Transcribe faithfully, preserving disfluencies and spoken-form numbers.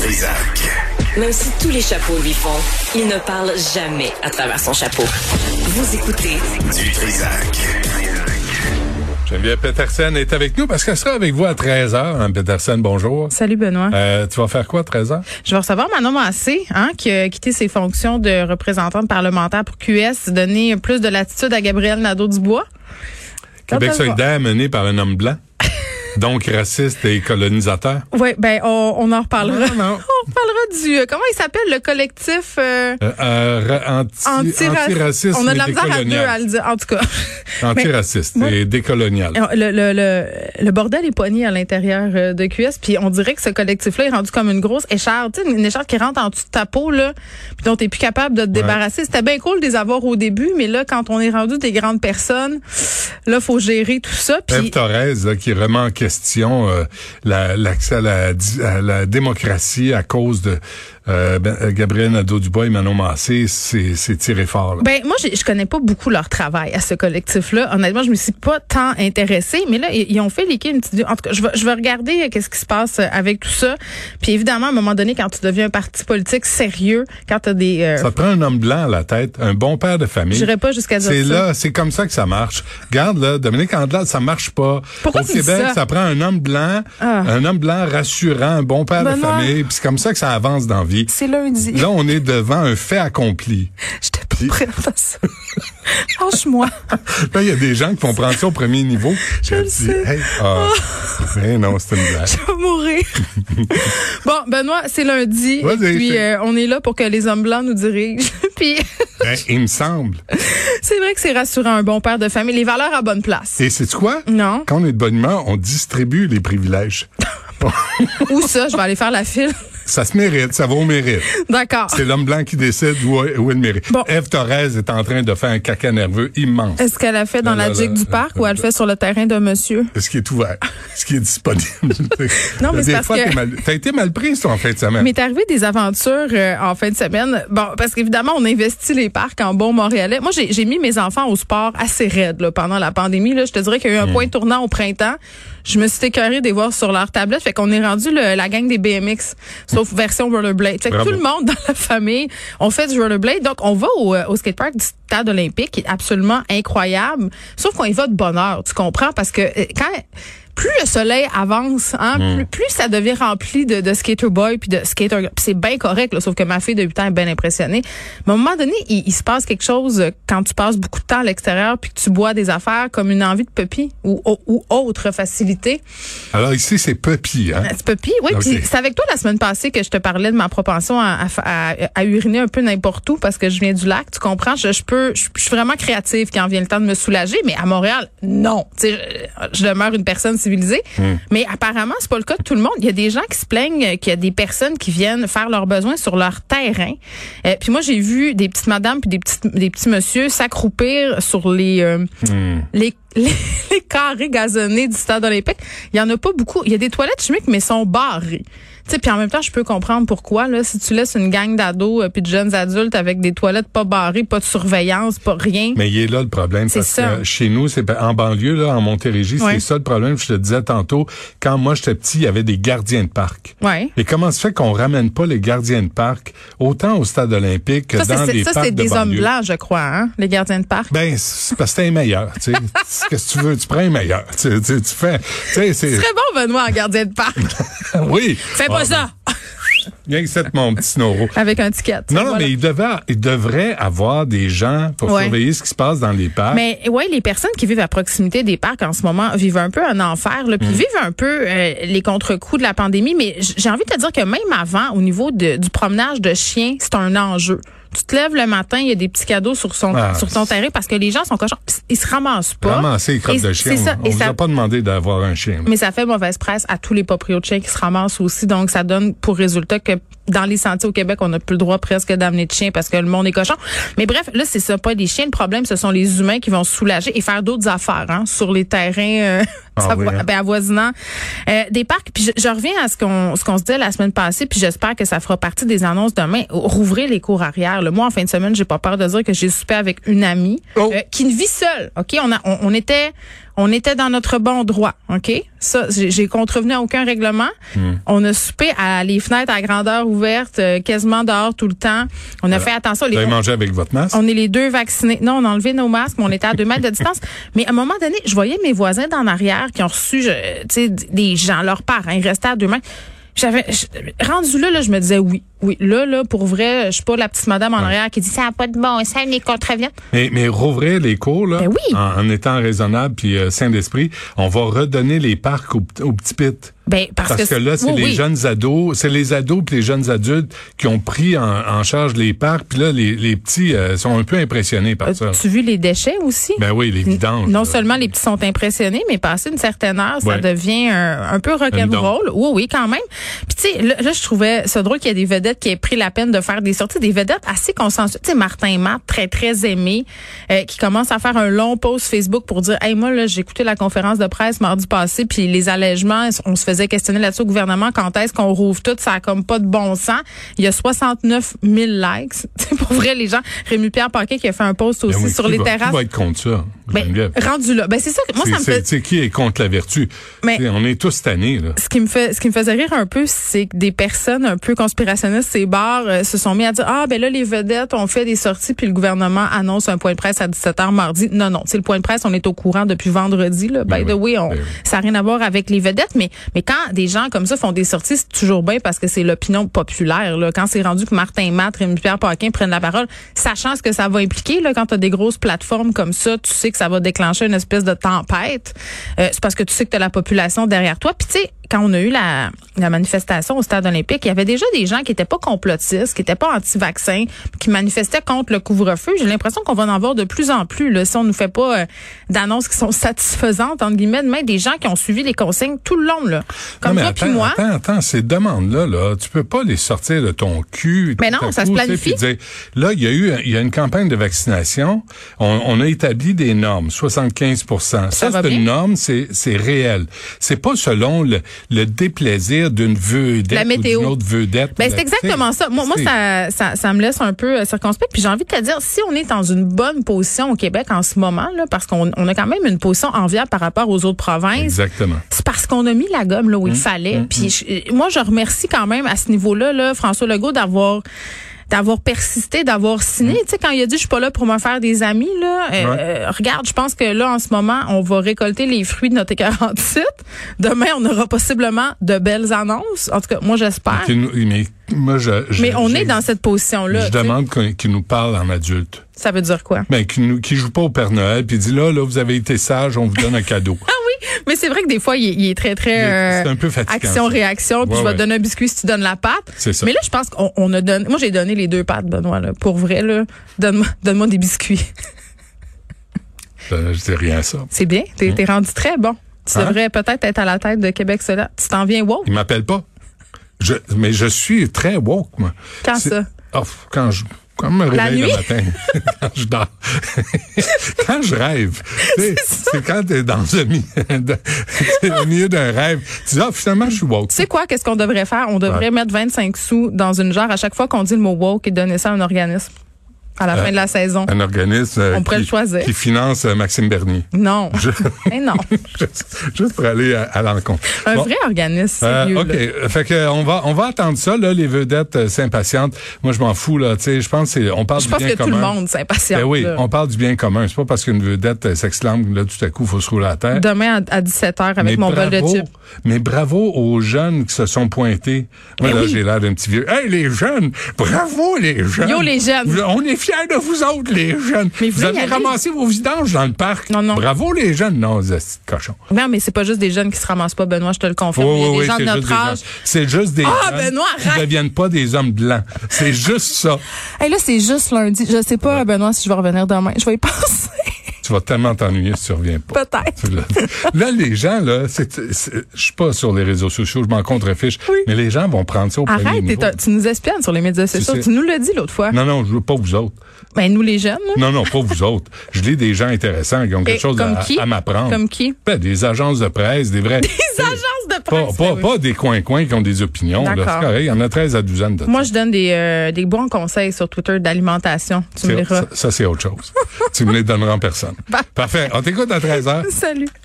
Trizac. Même si tous les chapeaux lui font, il ne parle jamais à travers son chapeau. Vous écoutez Du Trizac. Geneviève Petersen est avec nous parce qu'elle sera avec vous à treize heures. Hein, Petersen, bonjour. Salut Benoît. Euh, tu vas faire quoi à treize heures? Je vais recevoir Manon Massé, hein, qui a quitté ses fonctions de représentante parlementaire pour Q S, donner plus de latitude à Gabriel Nadeau-Dubois. Québec solidaire mené par un homme blanc. Donc raciste et colonisateur. Oui, ben on, on en reparlera. Non, non. On reparlera du euh, comment il s'appelle le collectif euh, euh, euh, anti, antirac- antiraciste On a de la et misère à deux décolonial. à le dire, en tout cas. Antiraciste Mais, et décolonial. Le, le, le, le bordel est poigné à l'intérieur euh, de Q S, puis on dirait que ce collectif-là est rendu comme une grosse écharpe, tu sais, une écharpe qui rentre en dessous de ta peau, là, puis dont t'es plus capable de te débarrasser. C'était bien cool de les avoir au début, mais là, quand on est rendu des grandes personnes, là, faut gérer tout ça. Puis Ève Thorez, là, qui remet en question euh, la, l'accès à la, à la démocratie à cause de euh, ben, Gabriel Nadeau-Dubois et Manon Massé, c'est, c'est tiré fort. Là. Ben moi, je, je connais pas beaucoup leur travail à ce collectif-là. Honnêtement, je me suis pas tant intéressée, mais là, ils, ils ont fait l'équipe une petite. En tout cas, je vais, je vais regarder qu'est-ce qui se passe avec tout ça. Puis évidemment, à un moment donné, quand tu deviens un parti politique sérieux, quand t'as des. Euh, ça te prend un homme blanc à la tête, un bon père de famille. J'irais pas jusqu'à dire c'est ça. là, c'est comme ça que ça marche. Regarde là, Dominique Andelade, ça marche pas. Pourquoi Au tu dis Québec, ça? ça prend un homme blanc, Ah. un homme blanc rassurant, un bon père Benoît. de famille. Puis c'est comme ça que ça avance dans la vie. C'est lundi. Là, on est devant un fait accompli. J'étais pas prête à ça. Lâche-moi. Là, il y a des gens qui vont prendre ça au premier niveau. Je le sais. Hey, ah, mais non, c'est une blague. Je vais mourir. Bon, Benoît, c'est lundi. Vas-y, Et puis, c'est- euh, on est là pour que les hommes blancs nous dirigent. Puis, Ben, il me semble. c'est vrai que c'est rassurant, un bon père de famille. Les valeurs à bonne place. Et c'est quoi? Non. Quand on est de bonne humeur, on distribue les privilèges. Où ça? Je vais aller faire la file. Ça se mérite, ça va au mérite. D'accord. C'est l'homme blanc qui décide où, où il mérite. Bon. Ève Thorez est en train de faire un caca nerveux immense. Est-ce qu'elle a fait dans Là, la là, digue là, du parc là, ou elle là. fait sur le terrain de monsieur? Ce qui est ouvert, ce qui est disponible. Non, mais c'est Des parce fois, que- t'es mal- t'as été mal prise, toi, en fin de semaine. Mais t'es arrivé des aventures euh, en fin de semaine. Bon, parce qu'évidemment, on investit les parcs en bon montréalais. Moi, j'ai, j'ai mis mes enfants au sport assez raide là, pendant la pandémie. Là. Je te dirais qu'il y a eu un Mm. point tournant au printemps. Je me suis écœurée de les voir sur leur tablette. Fait qu'on est rendu le- la gang des B M X, sauf version rollerblade. Fait que Bravo. tout le monde dans la famille, on fait du rollerblade. Donc, on va au, au skatepark du stade olympique, qui est absolument incroyable. Sauf qu'on y va de bonne heure, tu comprends? Parce que euh, quand... plus le soleil avance, hein, Mm. plus, plus ça devient rempli de, de skater boy puis de skater girl. Puis c'est bien correct, là, sauf que ma fille de huit ans est bien impressionnée. Mais à un moment donné, il, il se passe quelque chose euh, quand tu passes beaucoup de temps à l'extérieur puis que tu bois des affaires comme une envie de puppy ou, ou, ou autre facilité. Alors ici, c'est Puppy, hein? C'est puppy, oui. Ok. Puis c'est avec toi la semaine passée que je te parlais de ma propension à, à, à, à uriner un peu n'importe où parce que je viens du lac, tu comprends? Je, je peux, je, je suis vraiment créative quand vient le temps de me soulager, mais à Montréal, non. Tu sais, je, je demeure une personne civilisée. Mm. Mais apparemment, c'est pas le cas de tout le monde. Il y a des gens qui se plaignent qu'il y a des personnes qui viennent faire leurs besoins sur leur terrain. Euh, puis moi, j'ai vu des petites madames puis des petites des petits messieurs s'accroupir sur les euh, Mm. les les, les carrés gazonnés du stade olympique. Il y en a pas beaucoup. Il y a des toilettes chimiques, mais sont barrées. Tu sais, puis en même temps, je peux comprendre pourquoi. Là, si tu laisses une gang d'ados euh, puis de jeunes adultes avec des toilettes pas barrées, pas de surveillance, pas rien. Mais il est là le problème. C'est Parce ça. que chez nous, c'est en banlieue, là, en Montérégie, Ouais. c'est ça le problème. Je te disais tantôt, quand moi j'étais petit, il y avait des gardiens de parc. Ouais. Et comment se fait qu'on ramène pas les gardiens de parc autant au stade olympique que Ça, dans c'est, des ça, parcs c'est de des hommes banlieue? blancs, je crois, hein, les gardiens de parc. Ben, c'est parce que t'es un meilleur, tu sais. Qu'est-ce que tu veux? Tu prends un meilleur. Tu, tu, tu fais, tu sais, c'est... Très bon, Benoît, en gardien de parc. Oui. Fais pas Ah, ça! Viens ici, mon petit Snoro. Avec un ticket. Non, non, Voilà. mais il, devait, il devrait avoir des gens pour Ouais. surveiller ce qui se passe dans les parcs. Mais ouais, les personnes qui vivent à proximité des parcs en ce moment vivent un peu un enfer, là, puis vivent un peu euh, les contre-coups de la pandémie. Mais j- j'ai envie de te dire que même avant, au niveau de, du promenage de chiens, c'est un enjeu. Tu te lèves le matin, il y a des petits cadeaux sur son Ah, sur ton terrain parce que les gens sont cochons. Ils se ramassent pas. Ramasser les crottes Et de c'est chien. ça. On Et vous ça- a pas demandé d'avoir un chien. Mais ça fait mauvaise presse à tous les propriétaires de chiens qui se ramassent aussi. Donc, ça donne pour résultat que dans les sentiers au Québec, on n'a plus le droit presque d'amener de chiens parce que le monde est cochon. Mais bref, là, c'est ça, pas des chiens. Le problème, ce sont les humains qui vont se soulager et faire d'autres affaires hein, sur les terrains euh, Ah oui, hein? ben, avoisinants euh, des parcs. Puis je, je reviens à ce qu'on ce qu'on se disait la semaine passée, puis j'espère que ça fera partie des annonces demain. Rouvrir les cours arrière. Là. Moi, en fin de semaine, j'ai pas peur de dire que j'ai soupé avec une amie Oh. euh, qui ne vit seule. OK? On, a, on, on était... On était dans notre bon droit, OK? Ça, j'ai, j'ai contrevenu à aucun règlement. Mm. On a soupé à les fenêtres à grandeur ouverte, euh, quasiment dehors tout le temps. On a Alors, fait attention. Vous avez mangé avec votre masque? On est les deux vaccinés. Non, on a enlevé nos masques, mais on était à deux mètres de distance. Mais à un moment donné, je voyais mes voisins d'en arrière qui ont reçu, tu sais, des gens, leurs parents, ils restaient à deux mètres. J'avais je, rendu là, là, je me disais oui, oui, là, là, pour vrai, je suis pas la petite madame en ouais. arrière qui dit ça n'a pas de bon, ça les contrevient. Mais, mais rouvrir les cours là, ben oui. en, en étant raisonnable puis euh, sain d'esprit, on va redonner les parcs aux, aux petits pits. Ben, parce, parce que, que là, c'est oui, les oui. jeunes ados, c'est les ados puis les jeunes adultes qui ont pris en, en charge les parcs, puis là, les, les petits euh, sont un peu impressionnés par euh, ça. Tu as vu les déchets aussi? Ben oui, les vidanges. Non là. Seulement les petits sont impressionnés, mais passé une certaine heure, ça ouais. devient un, un peu rock'n'roll. Oui, oui, quand même. Puis tu sais, là, là, je trouvais ça drôle qu'il y ait des vedettes qui aient pris la peine de faire des sorties, des vedettes assez consensuelles. Tu sais, Martin Matt, très, très aimé, euh, qui commence à faire un long post Facebook pour dire, hey, moi, là, j'ai écouté la conférence de presse mardi passé, puis les allègements, on se faisait questionner là-dessus au gouvernement, quand est-ce qu'on rouvre tout, ça a comme pas de bon sens. Il y a soixante-neuf mille likes. C'est pour vrai, les gens. Rémi-Pierre Paquin qui a fait un post aussi oui, sur les va, terrasses. Qui va être contre ça? Ben, rendu là. Ben, c'est ça. Moi, c'est, ça me c'est, fait. C'est qui est contre la vertu? Mais, on est tous tannés, là. Ce qui me fait, ce qui me faisait rire un peu, c'est que des personnes un peu conspirationnistes, ces bars, euh, se sont mis à dire, ah, ben là, les vedettes ont fait des sorties puis le gouvernement annonce un point de presse à dix-sept heures mardi. Non, non. C'est le point de presse. On est au courant depuis vendredi, là. Ben By oui, the way, on, ben oui. ça n'a rien à voir avec les vedettes. Mais, mais quand des gens comme ça font des sorties, c'est toujours bien parce que c'est l'opinion populaire, là. Quand c'est rendu que Martin Matt, Rémi-Pierre Paquin prennent la parole, sachant ce que ça va impliquer, là, quand tu as des grosses plateformes comme ça, tu sais que ça va déclencher une espèce de tempête. Euh, c'est parce que tu sais que tu as la population derrière toi. Puis tu sais, quand on a eu la, la manifestation au Stade olympique, il y avait déjà des gens qui étaient pas complotistes, qui étaient pas anti-vaccins, qui manifestaient contre le couvre-feu. J'ai l'impression qu'on va en avoir de plus en plus, là, si on nous fait pas euh, d'annonces qui sont satisfaisantes, entre guillemets, même des gens qui ont suivi les consignes tout le long, là. Comme toi puis moi. Attends, attends, ces demandes-là, là, tu peux pas les sortir de ton cul. Mais non, ça coup, se planifie. Dire, là, il y a eu, il y a une campagne de vaccination. On, on a établi des normes, soixante-quinze pour cent. Ça, ça c'est bien. Une norme, c'est, c'est réel. C'est pas selon le, le déplaisir d'une vedette ou d'une autre vedette. Ben, c'est exactement ça. Moi, moi ça, ça, ça me laisse un peu euh, circonspect. Puis j'ai envie de te dire, si on est dans une bonne position au Québec en ce moment, là, parce qu'on on a quand même une position enviable par rapport aux autres provinces. Exactement. C'est parce qu'on a mis la gomme là où mmh, il fallait. Mmh, Puis je, moi, je remercie quand même à ce niveau-là, là, François Legault, d'avoir d'avoir persisté, d'avoir signé. Mmh. Tu sais, quand il a dit « je suis pas là pour me faire des amis », là, euh, ouais. euh, regarde, je pense que là, en ce moment, on va récolter les fruits de notre quarante-six. Demain, on aura possiblement de belles annonces. En tout cas, moi, j'espère. Mais, moi, je, je, mais on est dans cette position-là. Je demande qu'il nous parle en adulte. Ça veut dire quoi? Ben, qui nous, qui joue pas au Père Noël, puis dit là, là, vous avez été sage, on vous donne un cadeau. Ah oui, mais c'est vrai que des fois, il est, il est très, très, euh, c'est un peu fatigant, action-réaction, puis ouais, je vais ouais. te donner un biscuit si tu donnes la pâte. C'est ça. Mais là, je pense qu'on on a donné, moi, j'ai donné les deux pâtes, Benoît, là. Pour vrai, là. Donne-moi, donne-moi des biscuits. euh, je dis rien à ça. C'est bien. T'es, mmh. t'es rendu très bon. Tu hein? devrais peut-être être à la tête de Québec solidaire. Tu t'en viens woke? Il m'appelle pas. Je, mais je suis très woke, moi. Quand c'est, ça? Oh, quand je, quand je me réveille le matin, quand je dors, quand je rêve, c'est, c'est quand t'es dans le milieu, au milieu d'un rêve, tu dis, ah, finalement, je suis woke. Tu sais quoi, qu'est-ce qu'on devrait faire? On devrait ouais. mettre vingt-cinq sous dans une jarre à chaque fois qu'on dit le mot woke et donner ça à un organisme. À la euh, fin de la saison. Un organisme euh, on pourrait qui, le choisir. Qui finance euh, Maxime Bernier. Non. Je... Mais non. juste, juste pour aller à, à l'encontre. Un bon. vrai organisme, sérieux. Euh, OK. Là. Fait que on va on va attendre ça, là, les vedettes euh, s'impatientent. Moi, je m'en fous, là. Tu sais, je pense que on parle je du bien commun. Je pense que tout le monde s'impatiente. Ben oui, là. on parle du bien commun. C'est pas parce qu'une vedette euh, s'exclame, là, tout à coup, il faut se rouler à terre. Demain à, à dix-sept heures avec mais mon bravo, bol de chips. Mais bravo aux jeunes qui se sont pointés. Moi, mais là, oui. j'ai l'air d'un petit vieux. Hey, les jeunes! Bravo, les jeunes! Yo, les jeunes! On est fiers de vous autres, les jeunes. Mais vous, vous avez ramassé vos vidanges dans le parc. Non, non. Bravo, les jeunes. Non, c'est cochon. Non, mais c'est pas juste des jeunes qui se ramassent pas, Benoît, je te le confirme. Oh, Il y a oui, des gens de notre âge. C'est juste des ah, jeunes Benoît, qui ne deviennent pas des hommes blancs. C'est juste ça. Hey, là, c'est juste lundi. Je sais pas, ouais. Benoît, si je vais revenir demain. Je vais y penser. Tu vas tellement t'ennuyer si tu reviens pas. Peut-être. Là, les gens, là, c'est, c'est, je suis pas sur les réseaux sociaux, je m'en contrefiche, oui. mais les gens vont prendre ça au Arrête, premier niveau. tu nous espionnes sur les médias sociaux. Tu, tu nous l'as dit l'autre fois. Non, non, je veux pas vous autres. Ben, nous, les jeunes. Là. Non, non, pas vous autres. Je lis des gens intéressants qui ont quelque Et chose à, à m'apprendre. Comme qui? Ben, des agences de presse, des vrais. Des agences de presse. Pas, pas, oui. pas des coins-coins qui ont des opinions. Là, c'est correct. Il y en a treize à douzaine de Moi, je donne des, euh, des bons conseils sur Twitter d'alimentation. Tu c'est, me diras. Ça, ça, c'est autre chose. Tu me les donneras en personne. Bah. Parfait. On t'écoute à treize heures. Salut.